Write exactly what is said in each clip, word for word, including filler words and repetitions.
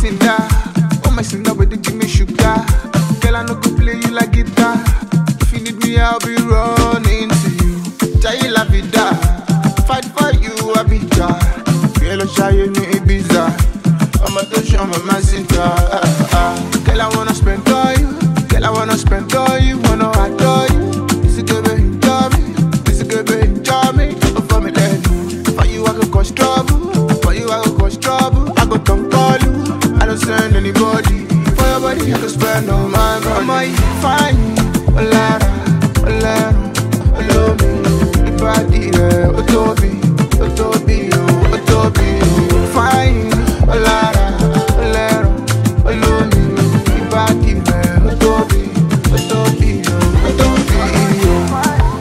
cinder. Oh my cinder, but they give me sugar. Girl, I no go play you like guitar. If you need me, I'll be running to you. Jai la vida, fight for you, I'll be there. Girl, I'll show you me Ibiza. I'm a touch, I'm a massacre. Uh, uh. Girl, I wanna spend all you. Girl, I wanna spend all you. Wanna adore you. This is gonna enjoy me. This is gonna enjoy me. Oh, for me, then. For you, I go cause trouble. For you, I go cause trouble. I go come call you. I don't send anybody. For your body, I go spend all my money. Am I fine? Olara, Olara, Olo me. The body, yeah. Otobi, Otobi, oh, Otobi, oh. Fine. Olara, Olara, Olo me. The body, yeah. Otobi, Otobi, oh, Otobi, oh.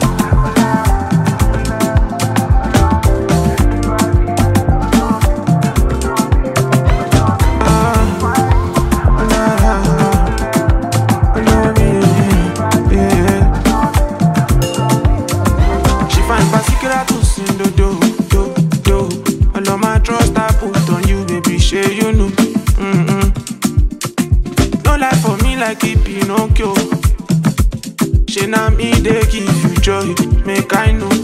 Like Pinocchio, she na me they give you joy. Make I know